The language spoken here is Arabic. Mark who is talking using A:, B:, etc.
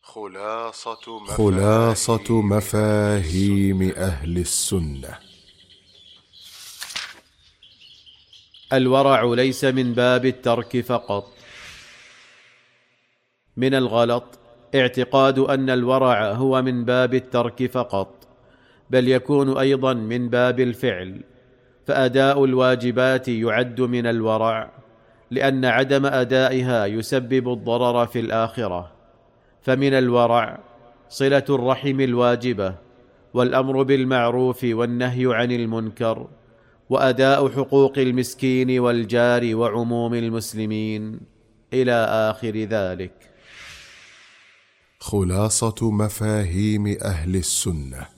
A: خلاصة مفاهيم أهل السنة.
B: الورع ليس من باب الترك فقط. من الغلط اعتقاد أن الورع هو من باب الترك فقط، بل يكون أيضا من باب الفعل، فأداء الواجبات يعد من الورع، لأن عدم أدائها يسبب الضرر في الآخرة. فمن الورع صلة الرحم الواجبة، والأمر بالمعروف والنهي عن المنكر، وأداء حقوق المسكين والجار وعموم المسلمين إلى آخر ذلك.
A: خلاصة مفاهيم أهل السنة.